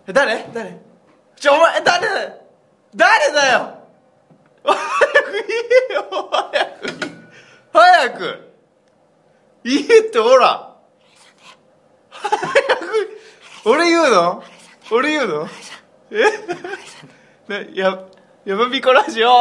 誰お前誰だよ早く言えよ早く言えってほら早く俺言うのやまびこラジオ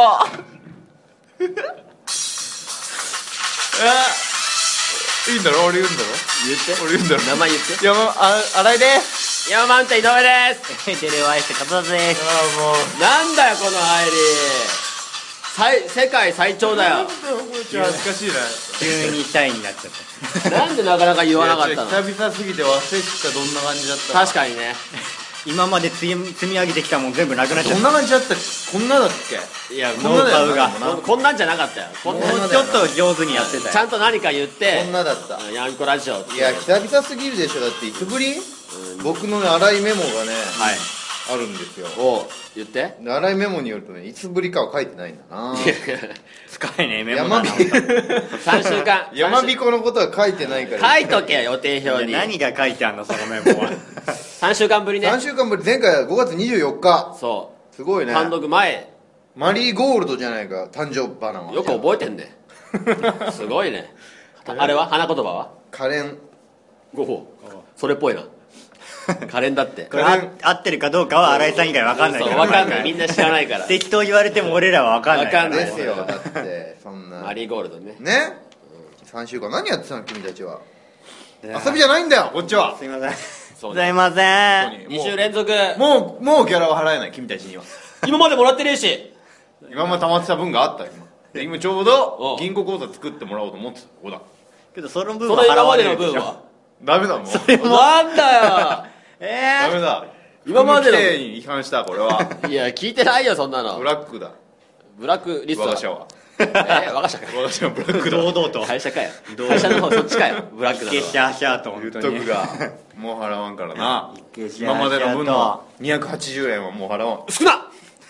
いいんだろ俺言うんだろ言って俺言うんだろ名前言って新井ですヤママウンテン井上ですテレワイス片田ですもうなんだよこの入り世界最長だよ恥ずかしいな急にシャイになっちゃったなんでなかなか言わなかったの。 久々すぎて忘れてたどんな感じだった確かにね。 今まで積み上げてきたもん全部なくなっちゃどんった。 な感じだったこんなだっけいやこんなだよノウハウがこんなんじゃなかったよ。こんなもうちょっと上手にやってたよ。 ちゃんと何か言ってこんなだったヤンコラジオっていや久々すぎるでしょだっていつぶり、僕のね粗いメモがね、 はいあるんですよ。 を言ってで粗いメモによるとねいつぶりかは書いてないんだな使えねえメモだな。 3週間やまびこのことは書いてないから書いとけ予定表にいや何が書いてあんのそのメモは。 3週間ぶりね 3週間ぶり前回は5月24日そすごいうね単独前マリーゴールドじゃないか誕生花はよく覚えてんねすごいねあれは花言葉はカレンごほうそれっぽいなカレンだってこれ合ってるかどうかは新井さん以外わかんないから。 そうわかんないみんな知らないから適当言われても俺らはわかんないから。 わかんないですよだってそんなマリーゴールドねね3週間何やってたの君たちは遊びじゃないんだよこっちはすいません。 そうすいません。 2週連続もうギャラは払えない君たちには今までもらってねえし今まで溜まってた分があった今ちょうおど銀行口座作ってもらおうと思ってたここだけどその分そは払の今までわれるでしょ。 の分はダメだもんなんだえダメだ今までの規定に違反したこれはよいや聞いてないよそんなのブラックだブラックリストだ我が社は我が社か我が社はブラックだ堂々と会社かよ会社の方そっちかよブラックだイケシャーシャーと言っ本当にとくがもう払わんからなイケシャーシャーと今までの分の280円はもう払わん少な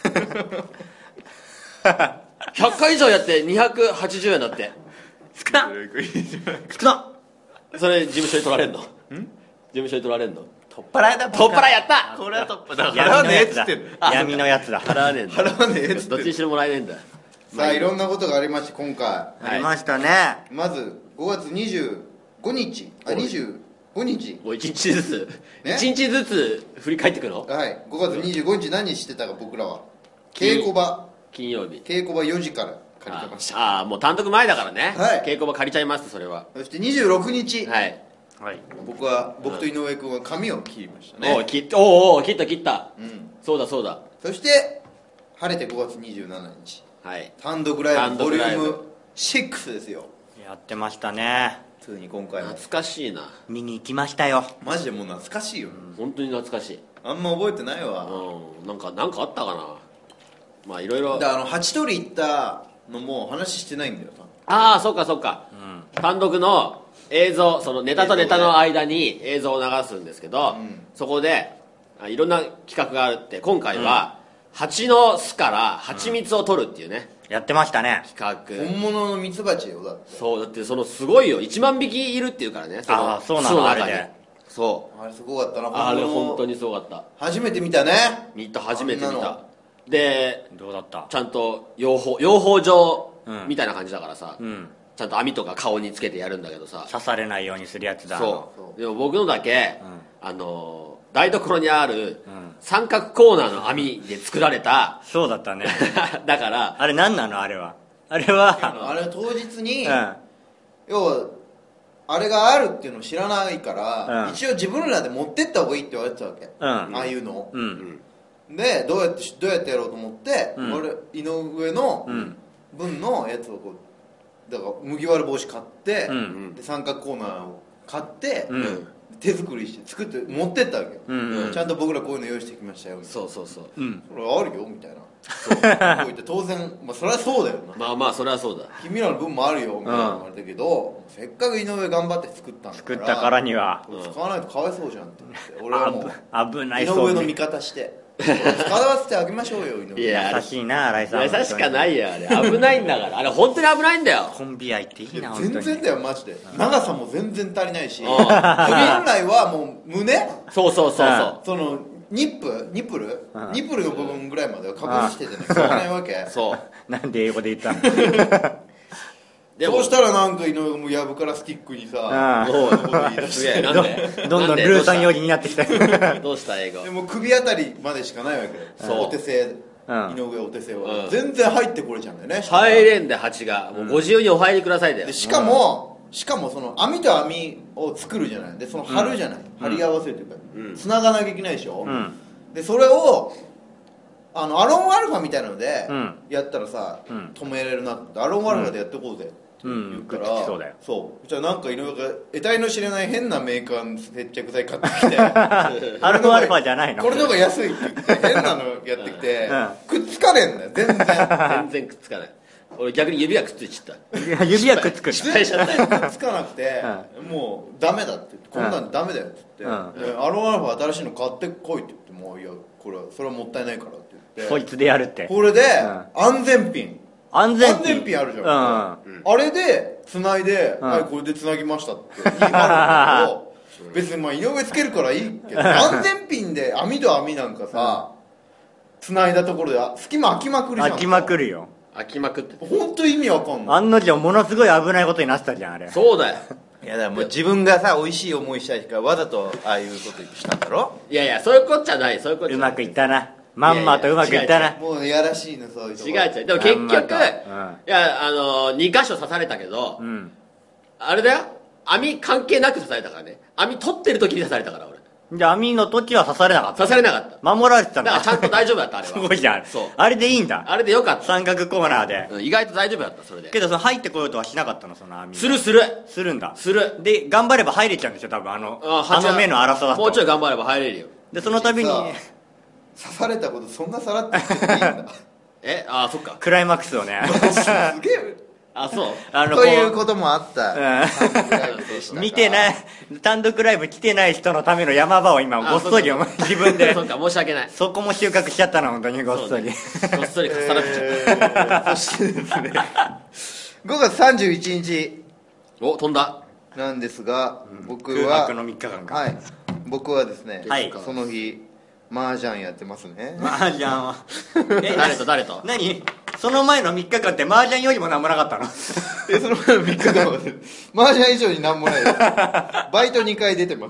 100回以上やって280円だって少な少な。 それ事務所に取られんの事務所に取られんの取っ払いだ取っ払いやったこれは取っ払いだ払わねえっつってんの闇のやつだ。 払わねえんだ払わねえっつってんのどっちにしろもらえねえんださあいろんなことがありまして今回ありましたね。 まず5月25日あ25日もう1日ずつね 1日ずつ振り返ってくのはい5月25日何してたか僕らは稽古場金曜日 4時から借りてましたああもう単独前だからねはい稽古場借りちゃいますそれはそして26日、 はいはい。 僕と井上君は髪を切りましたねおう切ったうんそうだそうだそして晴れて5月27日はい単独ライ単ブボリュ独ライブーム6ですよやってましたね。 ついに今回も懐かしいな見に行きましたよ。 マジでもう懐かしいよ、 本当に懐かしいあんま覚えてないわ、 なんかあったかなまあいろいろでハチ取り行ったのも話してないんだよああそっかそっか、単独の映像そのネタとネタの間に映像を流すんですけど、そこでいろんな企画があって今回は、蜂の巣から蜂蜜を取るっていうね、 やってましたね。 企画、 本物のミツバチよだってそうだってそのすごいよ1万匹いるっていうからねあーそうなの巣の中にあれでそうあれすごかったなあれ物の本当にすごかった初めて見たね初めて見たあんなのでどうだった？ ちゃんと養蜂場うんみたいな感じだからさ、 うん。 ちゃんと網とか顔につけてやるんだけどさ刺されないようにするやつだ。 そうでも僕のだけ、 うん台所にあるん三角コーナーの網で作られたそうだったね。 だからあれ何なのあれは。あれは、 あれ当日に、 うん。 要はあれがあるっていうのを知らないから、 うん一応自分らで持ってった方がいいって言われてたわけ、 うんああいうのを、 うん。 でどうやってやろうと思って、 うん俺井上のうん。 分のやつをこうだから麦わら帽子買って、 うんで三角コーナーを買って、 うん手作りして作って持ってったわけよ、 うんちゃんと僕らこういうの用意してきましたよみたいなそうそうそううん。 それあるよみたいなそう言って当然、まあ、それはそうだよなまあまあそれはそうだ君らの分もあるよみたいな言われたけど、せっかく井上頑張って作ったんだから作ったからには、 使わないとかわいそうじゃんって言って俺はもう危ないそうに。 井上の味方して使わせてあげましょうよ井上いや優しいな、新井さん。 優しかないよあれ危ないんだからあれ本当に危ないんだよコンビ愛っていいな、本当に。 全然だよマジで長さも全然足りないしん本来はもう胸そうそうそうそうそのニップル、 うんニップルの部分ぐらいまでは隠しててね聞かないわけ。 そうなんで英語で言ったの？ でもそうしたらなんか井上もやぶからスティックにさ、 おいこう言い出すしてげえなんでどんどんルーさん寄りになってきた。 どうした英語でも首あたりまでしかないわけよ。 そうお手製、 うん井上お手製は、 うん全然入ってこれちゃうんだよね。 入れんで蜂がもうご自由にお入りくださいだよでしかもその網と網を作るじゃない。でその貼るじゃない、貼り合わせるというか、 うん繋がなきゃいけないでしょ、 うんでそれをアロンアルファみたいなのでうんやったらさ、 うん止めれるなってアロンアルファでやっていこうぜって言ったら、 うんくっつきそうだよそうじゃあなんか井上が得体の知れない変なメーカーの接着剤買ってきてアルファアルファじゃないの？ これの方が安いって言って変なのやってきて、 うんくっつかねえんだよ全然全然くっつかない俺逆に指がくっついちゃった指はくっつく。 全然くっつかなくて、もうダメだって言ってこんなんダメだよって言って、 うんでアロンアルファ新しいの買ってこいって言ってもういやそれはもったいないからって言ってそいつでやるって。 これで、安全ピン安全安全ピンあるじゃん、 うんあれで繋いで、 うんはいこれで繋ぎましたって言い張るんだけど別にまあ井上つけるからいいけど安全ピンで網と網なんかさ繋いだところで隙間空きまくるじゃん。 飽きまくるよ。 飽きまくって本当意味わかんない。 案の定ものすごい危ないことになってたじゃんあれ。 そうだよいやだからもう自分がさ美味しい思いしたいからわざとああいうことしたんだろ。 いやいやそういうこっちゃないそういうこっちゃないうまくいったな。まんまとうまくいったな。 もうやらしいのそういうとこ違う違うでも結局、 まんまといや2箇所刺されたけど、 うん。 あれだよ網関係なく刺されたからね網取ってる時に刺されたから俺じゃあ網の時は刺されなかった。 刺されなかった守られてたんだ。 だからちゃんと大丈夫だったあれはすごいじゃん。 そうあれでいいんだ。 あれでよかった三角コーナーで。 意外と大丈夫だったそれでけどその入ってこようとはしなかったのその網。 するするするんだ。 するで頑張れば入れちゃうんでしょ多分あの目の粗さだと。 もうちょい頑張れば入れるよでその度にさ刺されたことそんなさらって言っていいんだそっかクライマックスをね。 すげえあのということもあった見てない単独ライブ来てない人のための山場を今ごっそり自分でそうか申し訳ないそこも収穫しちゃったな本当にごっそり、 ごっそり重なってちゃった、 そしてですね5月31日お飛んだなんですが、僕空は白の3日間か。 はい僕はですね、 はいその日麻雀やってますね。 麻雀は誰と何その前の3日間って麻雀よりもなんもなかったの？ その前の3日間はね麻雀以上になんもないです。バイト2回出てます。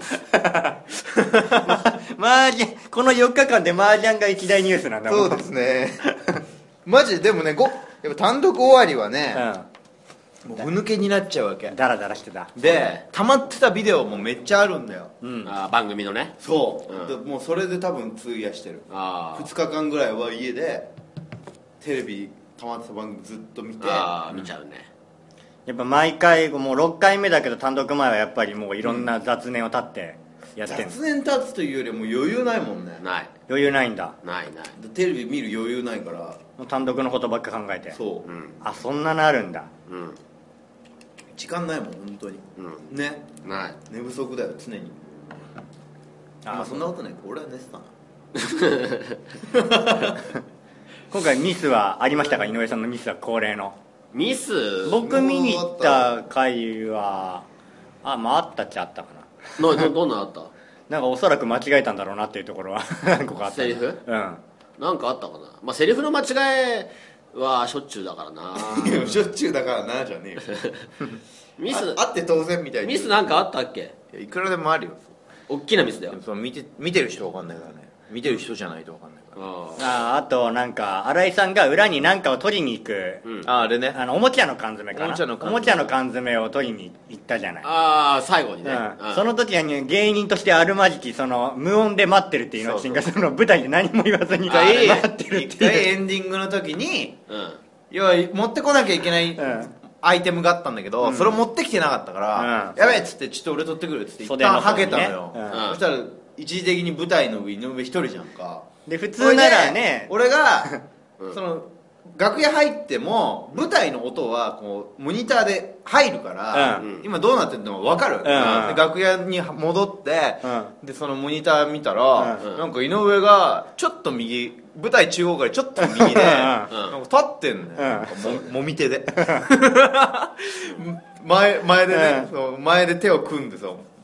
麻雀この4日間で麻雀が一大ニュースなんだもん。 そうですねマジでもねやっぱ単独終わりはね、もうふぬけになっちゃうわけダラダラしてた。 で溜まってたビデオもめっちゃあるんだよ。 番組のねそう、でもうそれで多分費やしてる。2日間ぐらいは家でテレビ溜まってた番組ずっと見て見ちゃうねやっぱ毎回もう6回目だけど単独前はやっぱりもういろんな雑念を立ってやってんの、 雑念立つというよりも余裕ないもんね。 ない余裕ないんだ。 ないテレビ見る余裕ないからもう単独のことばっか考えて。 そう、 あそんなのあるんだ。 時間ないもん本当に、ねない寝不足だよ常に。まあそんなことない俺は寝てたな。 今回ミスはありましたか？井上さんのミスは恒例の。 ミス僕見に行った回はあったっちゃあったかな。 どんなのあったなんかおそらく間違えたんだろうなっていうところは何個かあった。 セリフうんなんかあったかなまあセリフの間違えはしょっちゅうだからなしょっちゅうだからなじゃねえよミスあって当然みたいにミスなんかあったっけいくらでもあるよ。 大きなミスだよその見てる人わかんないからね。見てる人じゃないとわかんないから。 あとなんか新井さんが裏に何かを取りに行く、 あれねおもちゃの缶詰かな。 おもちゃの缶詰おもちゃの缶詰を取りに行ったじゃない。 最後にねその時はね芸人としてあるまじきその無音で待ってるっていうのシーンがその舞台で何も言わずに待ってるって一回いう。 エンディングの時に要は持ってこなきゃいけないアイテムがあったんだけど、それを持ってきてなかったから、やべえっつってちょっと俺取ってくるっつって一旦はけたのよ、そしたら一時的に舞台の上井上一人じゃんか。 で普通ならね俺がその楽屋入っても舞台の音はこうモニターで入るから、今どうなってるのか分かる、で楽屋に戻って、でそのモニター見たら、なんか井上がちょっと右舞台中央からちょっと右でなんか立ってんのよ、なんかもみ手で前でね、そう前で手を組んでさ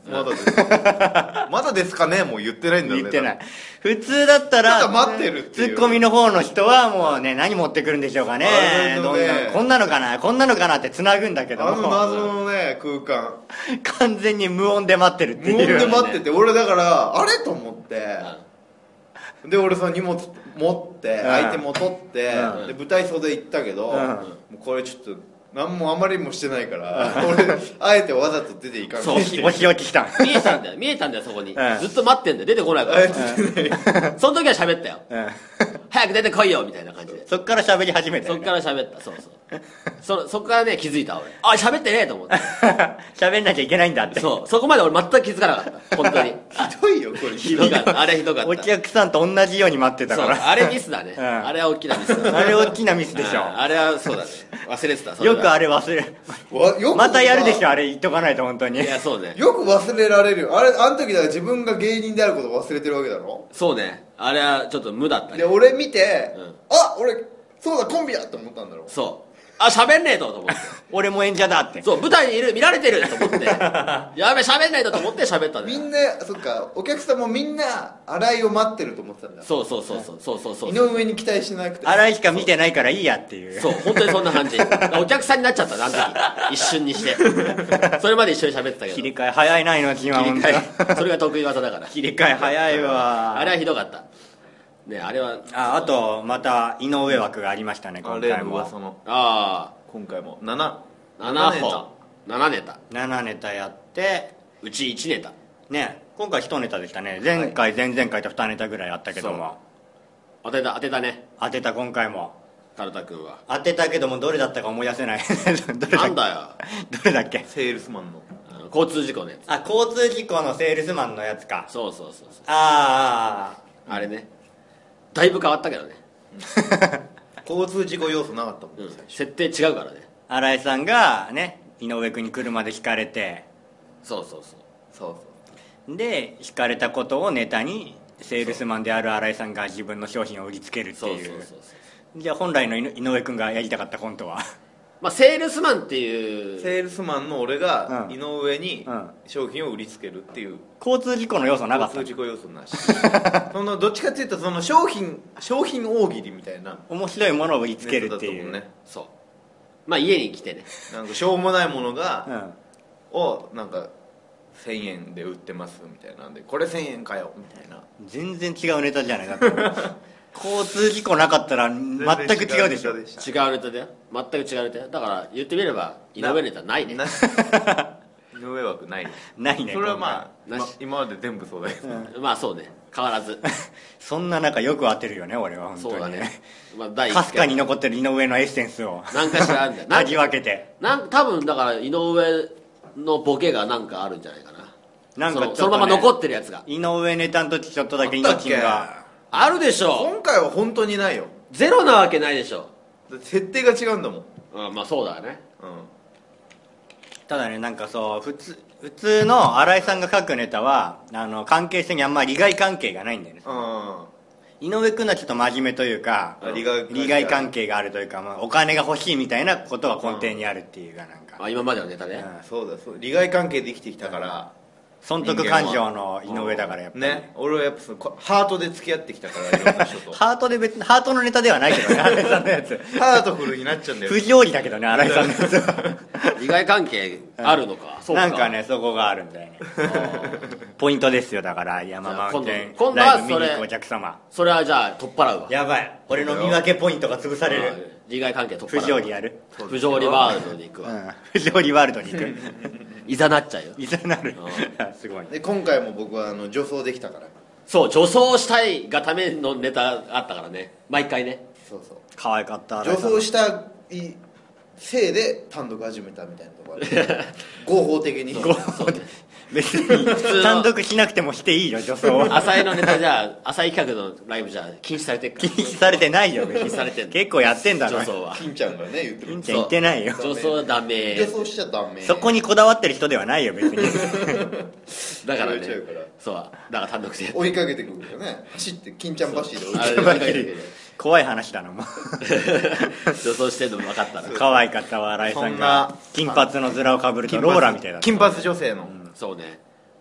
まだですまだですかねもう言ってないんだね。 言ってない。普通だったらただ待ってるっていうツッコミの方の人はもうね、何持ってくるんでしょうかね。どんなこんなのかなこんなのかなって繋ぐんだけども、 あの謎のね空間完全に無音で待ってるっていう、 無音で待ってて、俺だからあれと思って、で俺その荷物持ってアイテムを取って、で舞台袖行ったけど、もうこれちょっと何もあまりもしてないから俺あえてわざと出ていかない。 そうお仕置きしたん。 見えたんだよそこに、ずっと待ってんだよ、出てこないからその時は喋ったよ、早く出てこいよみたいな感じで、 そっから喋り始めたよね。 そっから喋った。そっからね気づいた俺、あ喋ってねえと思って喋んなきゃいけないんだって。 そこまで俺全く気づかなかった本当にひどいよこれひどかったあれひどかった。 お客さんと同じように待ってたそうから。 あれミスだね、あれは大きなミスだあれ大きなミスでしょ。 あれはそうだね、忘れてたそれはよくあれ忘れよくまたやるでしょ、あれ言っとかないと本当に。 いやそうねよく忘れられるよあれ。あの時だから自分が芸人であることを忘れてるわけだろ。 そうね、あれはちょっと無だったでね。 俺見て、 うんあ俺そうだコンビだと思ったんだろ。 そうあ喋んねえと思って俺も演者だって。 そう舞台にいる見られてると思ってやべ喋んないとと思って喋ったんだよ。 みんなそっかお客さんもみんな新井を待ってると思ってたんだ。 そう井上に期待しなくて荒井しか見てないからいいやっていう。 そう本当にそんな感じお客さんになっちゃったあの時一瞬にしてそれまで一緒に喋ってたけど切り替え早いな命は。 切り替えそれが得意技だから切り替え早いわ。 あれはひどかったね。あれはあとまた井上枠がありましたね、今例回も。 の噂のあ今回も7 あ7本7ネタ 7ネタやってうち1ネタね、今回1ネタでしたね。前回、前々回と2ネタぐらいあったけども、 当てたね当てた。今回もカルタ君は。 当てたけどもどれだったか思い出せないどれだっなんだよけどれだっけ。 セールスマンの交通事故のやつ。 あ、交通事故のセールスマンのやつか。 そうああれねだいぶ変わったけどね、 交通事故要素なかったもん、 うん、設定違うからね。 新井さんがね、井上君に車でひかれて、 そうそうでひかれたことをネタにセールスマンである新井さんが自分の商品を売りつけるってそういう。じゃあ本来の井上君がやりたかったコントはまあセールスマンっていうセールスマンの俺がうん井上にうん商品を売りつけるっていう交通事故の要素なかった交通事故要素なしそのどっちかっていうとその商品大喜利みたいな面白いものを売りつけるっていうネタだと思うね。 そうまあ家に来てねなんかしょうもないものが、 うん、 をなんか1000円で売ってますみたいなんでこれ1000円かよみたいな全然違うネタじゃないだって交通事故なかったら全く違うでしょ。 違うネタだよ全く違うネタだよ。だから言ってみれば井上ネタないね。 井上枠ないね。 ないね。 それはまあなし今まで全部そうだけど、 まあそうね変わらずそんな中よく当てるよね俺は本当に。 そうだねまあ第かすかに 1回残ってる井上のエッセンスを何かしらあるんだよ味分けて。 多分だから井上のボケがなんかあるんじゃないかな。 なんかちょっとねそのまま残ってるやつが井上ネタの時ちょっとだけあったっけ命があるでしょ。 今回は本当にないよ。 ゼロなわけないでしょ。 だって設定が違うんだもん、 まあそうだよね。 ただね、なんかそう普通の新井さんが書くネタは関係性にあんまり利害関係がないんだよね。井上君はちょっと真面目というか利害関係があるというか、まあ、お金が欲しいみたいなことが根底にあるっていうかなんか、 今までのネタね。 そう利害関係で生きてきたから、 損得感情の井上だからやっぱりね、俺はやっぱそのハートで付き合ってきたからいろんな人とハートのネタではないけどね新井さんのやつハートフルになっちゃうんだよ。 不条理だけどね新井さんのやつは利害関係あるのか。そうか。 なんかねそこがあるんだよねポイントですよ。だから山マウンテン今度はライブ見に行くお客様、 それはじゃあ取っ払うわ。 やばい俺の見分けポイントが潰される。 利害関係取っ払うわ。 不条理やる。 不条理ワールドに行くわ。 不条理ワールドに行くいざなっちゃうよ。 いざなるすごい。 で今回も僕は女装できたから。 そう女装したいがためのネタあったからね毎回ね。 そう可愛かった女装したいせいで単独始めたみたいなところある合法的に。 そうね別に単独しなくてもしていいよ女装は浅井のネタじゃ浅井企画のライブじゃ禁止されてるから禁止されてないよ別に禁止されてんの結構やってんだろ女装は。 金ちゃんがね言ってる。 金ちゃん言ってないよ女装はダメ。 女装しちゃダメ。 そこにこだわってる人ではないよ別にだからね言われちゃうからそうだから単独で追いかけてくるからね。走って金ちゃん走りで追いかあれけて追いかけてくる怖い話だなもう女装してんの分かったら可愛かったわ新井さんそんがな金髪の面をかぶるとローラみたいだった。 金髪女性の、 そうね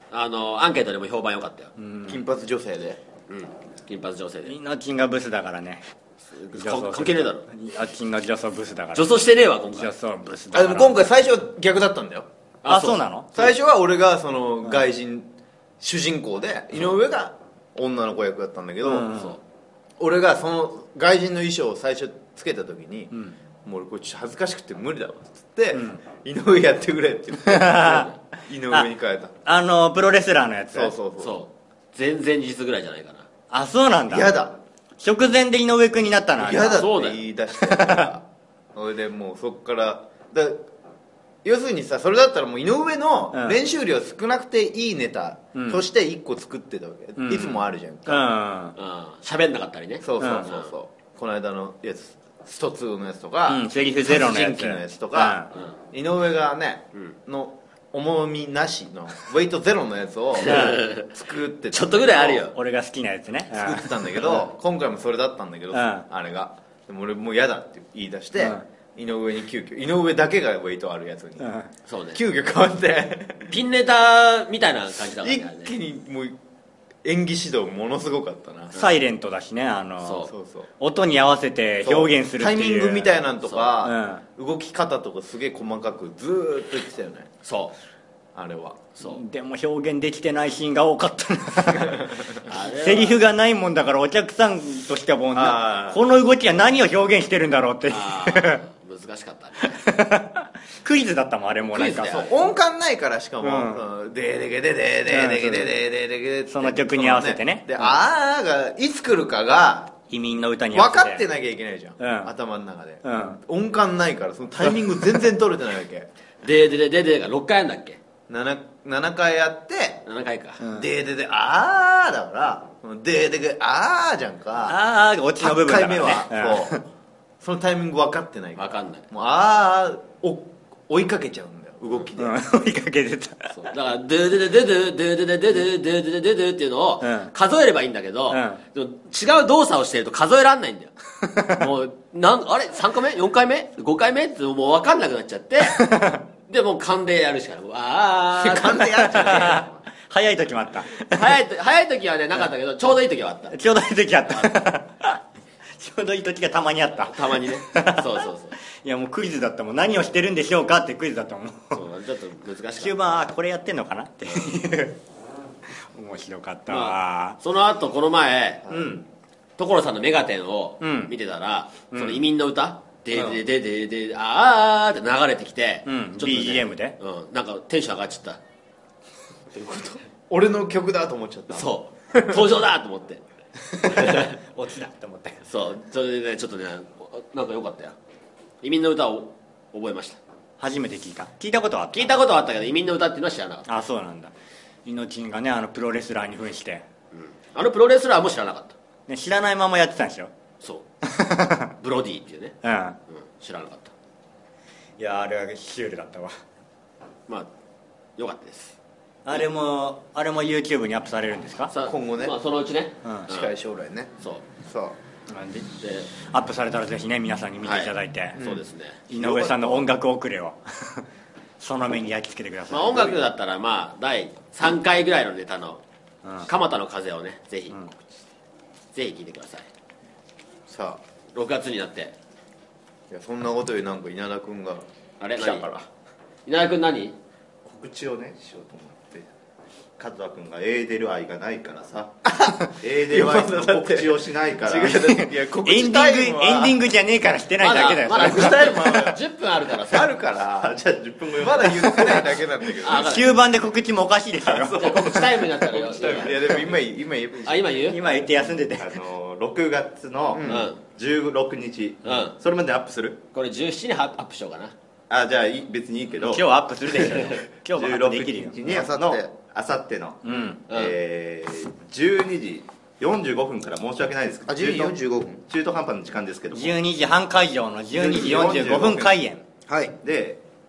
アンケートでも評判良かったよ。 金髪女性で金髪女性で。 イノチンがブスだからね。 関係ねえだろ。 イノチンが女装ブスだから。 女装してねえわ今回。 女装ブスだから。 でも今回最初は逆だったんだよ。 そうなの？ 最初は俺がその外人主人公で井上が女の子役だったんだけど、 そう俺がその外人の衣装を最初つけた時に、もう俺これちょっと恥ずかしくて無理だわっつって、井上やってくれって言って井上に変えた。 プロレスラーのやつ。 そう全然実ぐらいじゃないかな。 そうなんだ。 嫌だ直前で井上君になったの。 嫌だって言い出してからそれでもうそっから要するにさ、それだったらもう井上の練習量少なくていいネタとして1個作ってたわけ、いつもあるじゃんか。 喋んなかったりね。 そうこの間のやつスト2のやつとか、 セリフゼロのやつ殺人鬼のやつとか、井上がね、の重みなしのウェイトゼロのやつを作ってちょっとぐらいあるよ。 俺が好きなやつね。 作ってたんだけど、今回もそれだったんだけど、あれがでも俺もう嫌だって言い出して、井上に急遽井上だけがウェイトあるやつに、 そうね、 急遽変わってピンネタみたいな感じだからね。 一気にもう演技指導ものすごかったな。 サイレントだしね、 そう音に合わせて表現するっていうタイミングみたいなんとか、動き方とかすげえ細かくずーっと言ってたよね。あれはでも表現できてないシーンが多かったなセリフがないもんだからお客さんとしてはもうこの動きは何を表現してるんだろうって難しかったねクイズだったもんあれもなんか音感ないからしかもででけででででけででででけその曲に合わせてねであーがいつ来るかが移民の歌に合わせて分かってなきゃいけないじゃん、頭の中で、音感ないからそのタイミング全然取れてないわけででででが6回やんだっけ。 7回やって 7回か、 ででであーだからででであーじゃんかあーがオチの部分だからね 8回目はそのタイミング分かってないから分かんない。 もうあーを追いかけちゃうんだよ動きで、 追いかけてただから「ドゥドゥドゥドゥドゥドゥドゥドゥドゥドゥドゥドゥドゥドゥ」っていうのを数えればいいんだけど、でも違う動作をしてると数えらんないんだよもうあれ3回目4回目5回目ってもう分かんなくなっちゃってでもう勘でやるしかない。 勘でやっちゃう早い時もあった早い時はねなかったけどちょうどいい時はあった。 ちょうどいい時あったちょうどいい時がたまにあったたまにねそういやもうクイズだったもん何をしてるんでしょうかってクイズだったもんそうちょっと難しかった終盤これやってんのかなって面白かったわ、 その後この前所さんのメガテンを見てたら、その移民の歌でででであーって流れてきて、ちょっとね BGM でなんかテンション上がっちゃった。 俺の曲だと思っちゃった。 そう登場だと思って落ちだと思ってそうそれでねちょっとねなんか良かったよ。移民の歌を覚えました。 初めて聞いたことはあった。 聞いたことはあったけど移民の歌っていうのは知らなかった。 そうなんだ。イノチンがねプロレスラーに扮して、 プロレスラーも知らなかった、 ね、知らないままやってたんでしょ。 そうブロディっていうね、知らなかった。 いやあれはシュールだったわ。 まあ良かったです。 あれも YouTube にアップされるんですか今後ね、 そのうちね、 近い将来ね。 そうでアップされたらぜひね皆さんに見ていただいて、 そうですね、 井上さんの音楽遅れをその目に焼き付けてください。 音楽だったら第3回ぐらいのネタの蒲田の風をねぜひ聴いてください。 さあ 6月になって、 いやそんなことよりなんか稲田君があれ来たから稲田君何告知をねしようと思って、カズワ君がエーデル愛がないからさエーデル愛の告知をしないからいや告知タイムはエンディングじゃねえからしてないだけだよ。 まだ告知タイムは10分あるからさあるからじゃあ10分後まだ言ってないだけなんだけど終盤で告知もおかしいですよ。 じゃあ告知タイムになったらよいやでも今言えばいい今言う今言って休んでて 6月の16日、それまでアップする？ これ17にアップしようかな。 じゃあ別にいいけど今日はアップするでしょ今日もアップできるよ 16日にあさっての、12時45分から申し訳ないですけど 12時45分中途半端な時間ですけども 12時半会場の12時45分開演はいで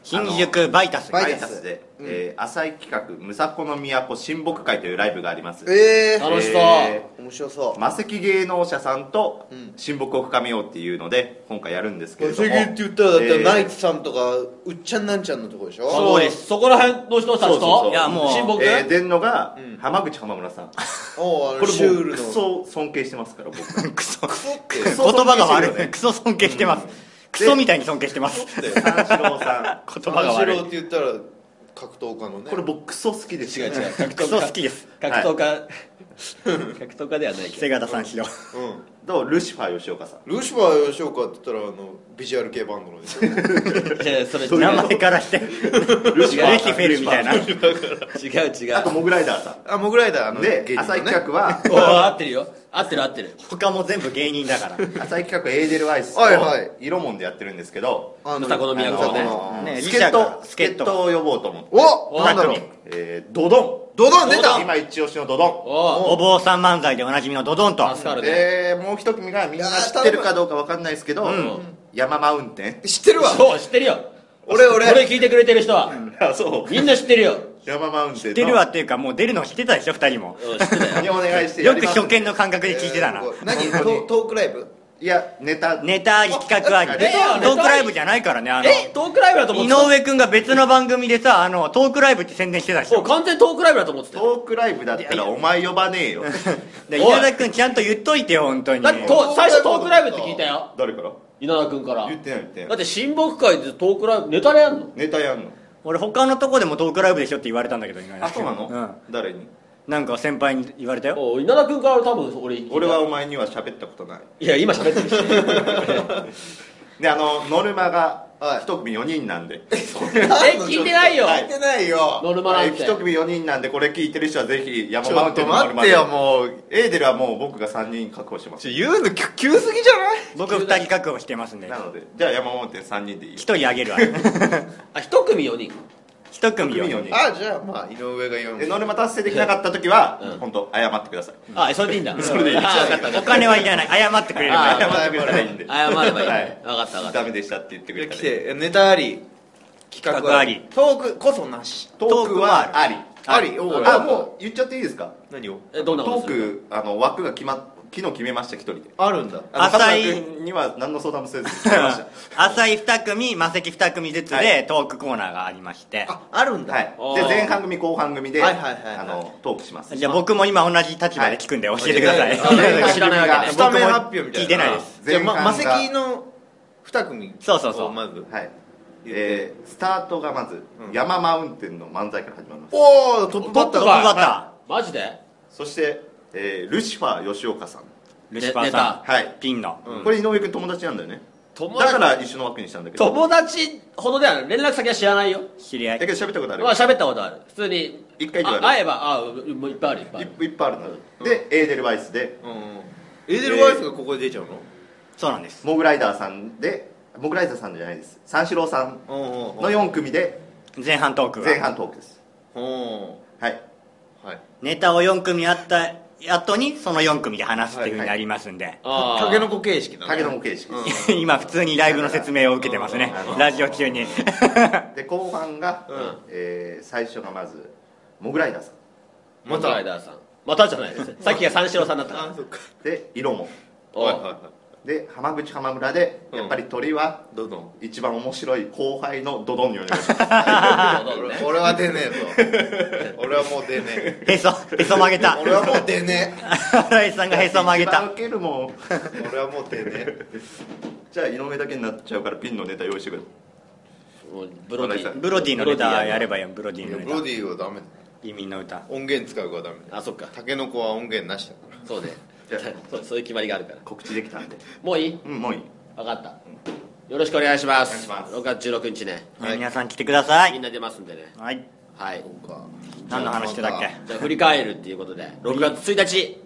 新宿バイタスババイタスで、浅井企画むさこの都親睦会というライブがあります。 楽しそう面白そう。 魔石芸能者さんと親睦を深めようっていうので今回やるんですけれども、 マセキって言ったらだってナイツさんとかうっちゃんなんちゃんのとこでしょ。 そうですそこら辺の人たちそうそうそうといやもう親睦出んのが浜口浜村さん。 おうこれシュールの僕クソ尊敬してますから僕。 クソクソって言葉が悪い、 クソ尊敬してるよねクソ尊敬してます、クソみたいに尊敬してます三四郎さん。 言葉が悪い三四郎って言ったら格闘家のね。 これ僕クソ好きですよ。 違う違う格クソ好きです。 格闘家格闘家ではないけ瀬形三四郎どうルシファー吉岡さん。 ルシファー吉岡って言ったらビジュアル系バンドのですよ。 どいやそれ違う名前からしてルシフェルみたいな違う違うあとモグライダーさあモグライダーんで芸人の浅井企画はおー合ってるよ合ってる合ってる他も全部芸人だから浅井企画エーデルワイスとはいはい色もんでやってるんですけど、 あムサコの都ねね助っ人助っ人を呼ぼうと思っておなんだろう。 ドドドドン出た。 ン今一押しのドドンおお坊さん漫才でおなじみのドドンと助かるねもう一組がみんな知ってるかどうかわかんないですけど、山マウンテン知ってるわ。 そう知ってるよ俺これ聞いてくれてる人はあそうみんな知ってるよ山マウンテンの知ってるわっていうかもう出るの知ってたでしょ2人もうん知ってたよにお願いしてやよくります初見の感覚で聞いてたな、 何トークライブ。 いやネタネタあり企画ありえトークライブじゃないからねトークライブだと思っ井てた上君が別の番組でさトークライブって宣伝してたでしょそう完全にトークライブだと思ってたよトークライブだったらお前呼ばねえよで稲田君ちゃんと言っといてよ本当にだって最初トークライブって聞いたよ誰から稲田君から言ってない言ってないだって親睦会でトークライブネタでやんのネタやんの俺他のとこでもトークライブでしょって言われたんだけど稲田君あそうなの、 うん誰になんか先輩に言われたよお稲田君から多分俺聞いた俺はお前には喋ったことないいや今喋ってるしでノルマがはい一組4人なんで、 聞いてないよ聞いてないよ。 ノルマなんて一組4人なんでこれ聞いてる人はぜひ山ちょっとマウンテンのノルマで待ってよもう。 エーデルはもう僕が3人確保してます言うの急すぎじゃない。 僕2人確保してますんでなのでじゃあ山マウンテン3人でいい 1人あげるわあ一組4人 1組一組よ 4人あじゃあまあ井上が読でむ。 ノルマ達成できなかった時は、 うん本当謝ってくださいあそれでいいんだそれでいいあ分かった分かおった金はいらない謝ってくれればあ謝ってくれたらいいんで謝ればいいはい分かった分かったダメでしたって言ってくれた来らいいてネタあり企画あり企トークこそなし。 トークはありありおうあもう言っちゃっていいですか何をえどんなトことするーク枠が昨日決めました一人であるんだ。 浅井浅井君には何の相談もせず決めまし浅井2組魔石2組ずつはでトークコーナーがありましてあるんだ。 たはいおーで前半組後半組ではいはいはいはいトークしますじゃあ僕も今同じ立場で聞くんで教えてください、 はい知らないわけねスタメン発表みたいな。 聞いてないですじゃあ前半が魔石の2組。 そうそうそうまず。 はいスタートがまず山マウンテンの漫才から始まりますおおトップバッタートップバッタが。 マジでそしてルシファー吉岡さんールシファーさんはいピンの、 これ井上君友達なんだよね友達だから一緒の枠にしたんだけど友達ほどではない連絡先は知らないよ知り合いだけど喋ったことあるまあ喋ったことある普通に一回ぐらい会えばもういっぱいあるいっぱいあるいっぱいあるのでエーデルワイスでうん。エーデルワイスがここで出ちゃうの？ そうなんですモグライダーさんでモグライダーさんじゃないです三四郎さんうんうんの4組で前半トークが前半トークですうん。 はいはい。 ネタを4組あった後にその4組で話すっていう風になりますんで、 あータケノコ形式だね。 タケノコ形式です今普通にライブの説明を受けてますね、ラジオ中にで後半が最初がまずモグライダーさんモグライダーさんまたじゃないですさっきが三四郎さんだったからあそっか。 で色もおはいはいはい。 で浜口浜村でやっぱり鳥はどうぞ。 一番面白い後輩のドドンにお願いします俺は出ねえぞ。俺はもう出ねえ。 へそ曲げた俺はもう出ね新井さんがへそ曲げた一番ウケるもんえ。俺はもう出ねえ。 じゃあ井上だけになっちゃうからピンのネタ用意してくれもうブロディブロディのネタやればいいよブロディのネタブロディはダメだ。 移民の歌音源使うからダメだ。 あそっかタケノコは音源なしだから。 そうねじゃあそういう決まりがあるから告知できたんでもういいもういい分かったよろしくお願いしますお願いします 6月16日ねはい皆さん来てくださいみんな出ますんでねはいはい何の話してたっけじゃあ振り返るっていうことで6月1日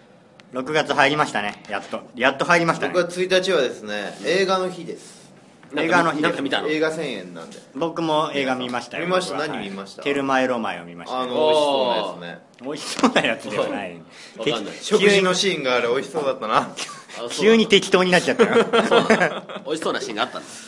6月入りましたねやっと入りましたね 6月1日はですね、映画の日です。 映画の日なんか見たの映画1000円なんで。 僕も映画見ましたよ見ました僕は何見ましたテルマエロマエを見ましたね美味しそうなやつね。 美味しそうなやつではないわかんない食事のシーンがあれ美味しそうだったな。 あそう急に適当になっちゃったよそうなんだ美味しそうなシーンがあったんだ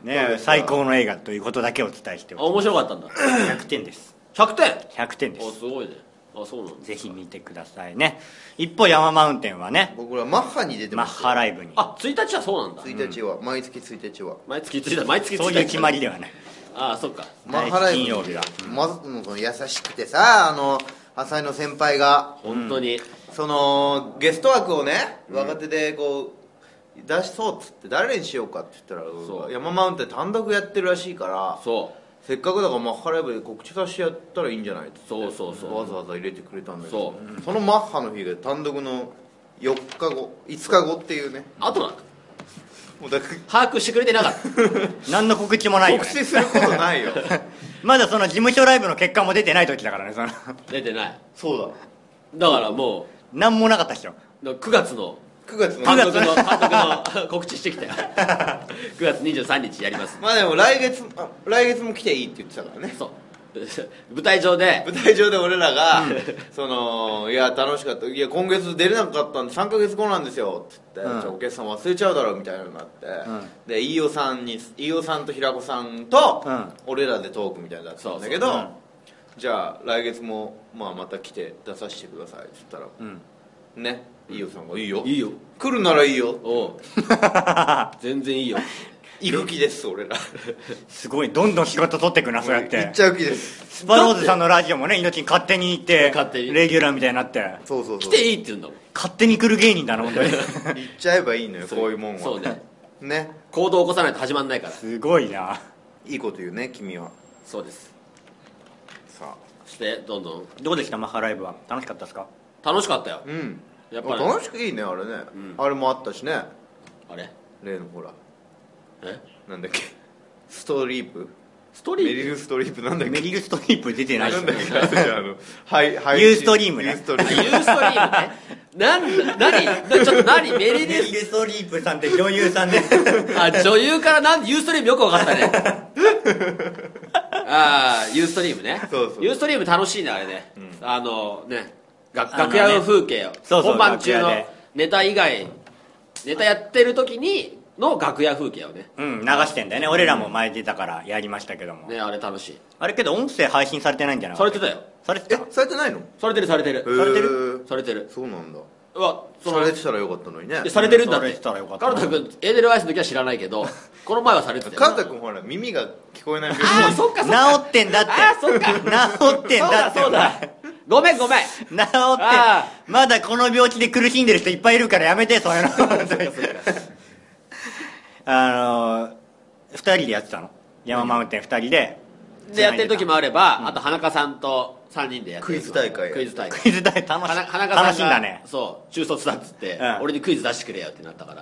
ね、最高の映画ということだけお伝えしておき面白かったんだ。 100点です。 100点。 100点です。 すごいね。そうなんだ。 ぜひ見てくださいね。一方山マウンテンはね、 僕らマッハに出てマッますハライブに。 1日はそうなんだ。 1日は、毎月1日は毎月1日、毎月1日。 そういう決まりではない。 そっか。 マッハライブに金曜日はまず優しくてさ、浅井の先輩が本当に。 そのゲスト枠をね、若手でこう出しそうっつって誰にしようかって言ったら、山マウンテン単独やってるらしいから、せっかくだからマッハライブで告知させてやったらいいんじゃないって、 そうわざわざ入れてくれたんだけど、そのマッハの日が単独の4日後5日後っていうね。 あとだ。 もうだから把握してくれてなかった何の告知もないよ、ね、 告知することないよまだその事務所ライブの結果も出てない時だからね、 出てない。 そうだからもう何もなかったっしょ。 9月の 9月の単独の告知してきたよ9月23日やります。 まあでも来月も来ていいって言ってたからね。 そう舞台上で俺らが、いや楽しかった、いや今月出れなかったんで3ヶ月後なんですよって言って、じゃあお客さん忘れちゃうだろうみたいなのになって、で飯尾さんと平子さんと、俺らでトークみたいなのだったんだけど、じゃあ来月も、また来て出させてくださいって言ったら、ね、飯尾さんがいいよ来るならいいよおう全然いいよ行く気です。俺らすごいどんどん仕事取ってくな、そうやって行っちゃう気です。 スパローズさんのラジオもね、命に勝手に行ってレギュラーみたいになって、 そう来ていいって言うんだもん。 勝手に来る芸人だな本当に行っちゃえばいいのよ、こういうもんは。 そうねね、 行動を起こさないと始まんないから。 すごいな。 いいこと言うね君は。 そうです。 さあそしてどんどんどうでしたマッハライブは。楽しかったですか。 楽しかったよ。 やっぱ楽しくいいね、あれね、あれもあったしね、 あれ例のほらなんだっけ、ストリープメリルストリープなんだっけ、 メリルストリープ出てないし、 なんだっけユーストリームね。 ユーストリームねちょっと何メリメリルストリープさんって女優さんで女優からユーストリームよく分かったねユーストリームね。ユーストリーム楽しいね、あれね。楽屋の風景を本番中のネタ以外、ネタやってる時にの楽屋風景をね、 流してんだよね。俺らも前出たからやりましたけどもね、あれ楽しい。 あれけど音声配信されてないんじゃない。 されてたよ。 されてた。 されてないの。 されてるされてるそうなんだ。 されてたらよかったのにね。 されてるんだって。 されてたらよかった。 カルタ君エーデルワイスの時は知らないけどこの前はされてたよ。 カルタ君ほら耳が聞こえない病気。 そっか治ってんだって。 そっか治ってんだって。 そうだごめん治ってまだこの病気で苦しんでる人いっぱいいるからやめて、そういうの2人でやってたの。山マウンテン2人でやってる時もあれば、あと花香さんと3人でやってクイズ大会楽しいんだね。 そう中卒だっつって、俺にクイズ出してくれよってなったから。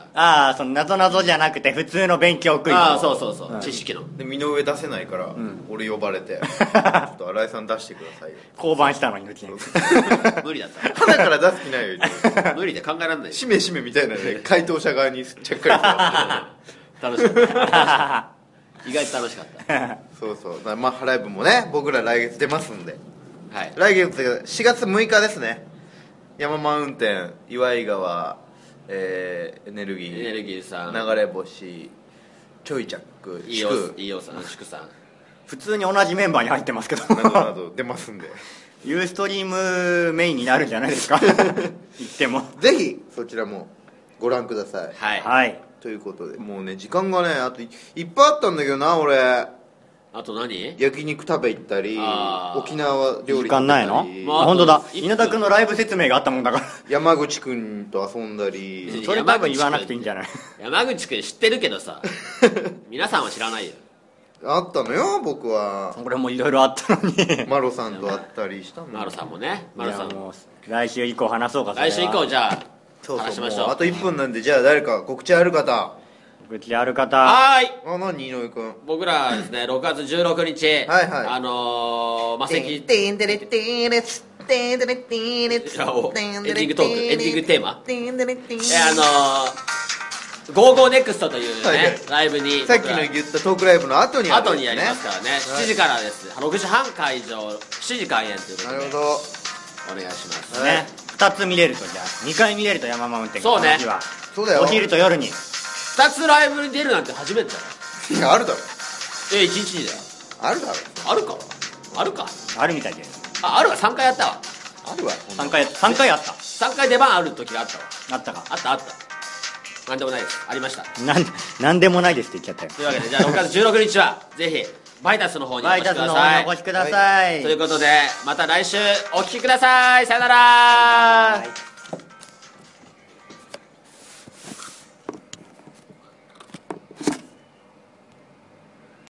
その謎じゃなくて普通の勉強クイズ。 そう知識ので身の上出せないから、俺呼ばれてちょっと新井さん出してくださいよ。 降板したのにうちに無理だった花から出す気ないよ無理で考えられない。 しめみたいなね、回答者側にちゃっかり楽しかった意外と楽しかったそうマッハライブもね、僕ら来月出ますんで、 来月4月6日ですね。山マウンテン、岩井川、エネルギーさん、 流れ星、ちょいチャック、 祝さん普通に同じメンバーに入ってますけどなど出ますんでユーストリームメインになるんじゃないですか言ってもぜひそちらもご覧ください。 はいということで、もうね時間がねあといっぱいあったんだけどな。俺あと何焼肉食べ行ったり沖縄料理食べたり。時間ないの。本当だ、稲田君のライブ説明があったもんだから山口君と遊んだり。 それ多分言わなくていいんじゃない。 山口君知ってるけどさ皆さんは知らないよ。 あったのよ僕は。 俺もいろいろあったのにマロさんと会ったりしたの。 マロさんもね。マロさんも来週以降話そうか。 来週以降じゃあ話しましょう。あと1分なんで、じゃあ誰か告知ある方。 告知ある方。 何井上君。 僕らですね6月16日エンディングトークエンディングテーマゴーゴーネクストというねライブにさっきの言ったトークライブの後にやりますからね。7時からです。6時半会場7時開演ということで。 なるほど、 お願いしますね。2つ見れると、じゃあ2回見れると山マウンテン。 そうね。 そうだよ。 お昼と夜に 2つライブに出るなんて初めてだよ。 いやあるだろ 1日にだよ。 あるだろあるかあるかあるみたいであるわ。3回やったわ。 あるわ 3回あった 3回出番ある時があったわ。 あったかあったなんでもないです。ありました。 なんでもないですって言っちゃったよ。 というわけで、じゃあ6月16日はぜひバイタスの方にお越しください。 バイタスの方にお越しください。 ということで、また来週お聞きください。さよなら。